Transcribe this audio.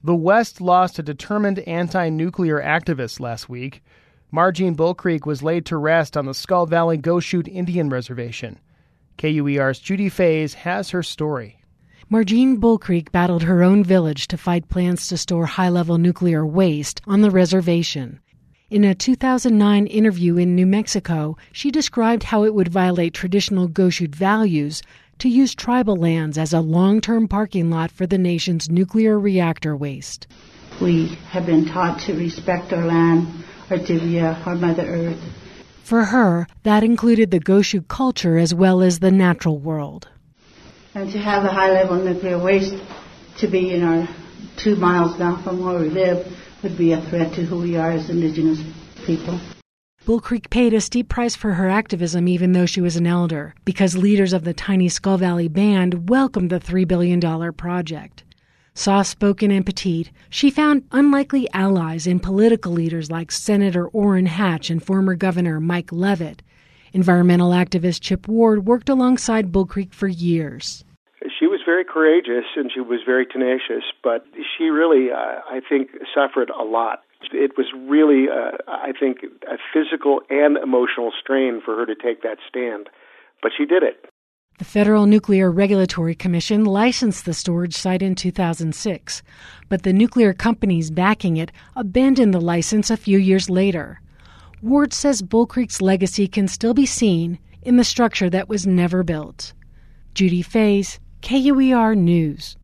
The West lost a determined anti-nuclear activist last week. Margene Bull Creek was laid to rest on the Skull Valley Goshute Indian Reservation. KUER's Judy Fays has her story. Margene Bull Creek battled her own village to fight plans to store high-level nuclear waste on the reservation. In a 2009 interview in New Mexico, she described how it would violate traditional Goshute values to use tribal lands as a long-term parking lot for the nation's nuclear reactor waste. We have been taught to respect our land, our divya, our Mother Earth. For her, that included the Goshute culture as well as the natural world. And to have the high-level nuclear waste to be in our 2 miles down from where we live would be a threat to who we are as Indigenous people. Bull Creek paid a steep price for her activism even though she was an elder, because leaders of the tiny Skull Valley Band welcomed the $3 billion project. Soft-spoken and petite, she found unlikely allies in political leaders like Senator Orrin Hatch and former Governor Mike Leavitt. Environmental activist Chip Ward worked alongside Bull Creek for years. She was very courageous and she was very tenacious, but she really, I think, suffered a lot. It was really, I think, a physical and emotional strain for her to take that stand. But she did it. The Federal Nuclear Regulatory Commission licensed the storage site in 2006, but the nuclear companies backing it abandoned the license a few years later. Ward says Bull Creek's legacy can still be seen in the structure that was never built. Judy Fays, KUER News.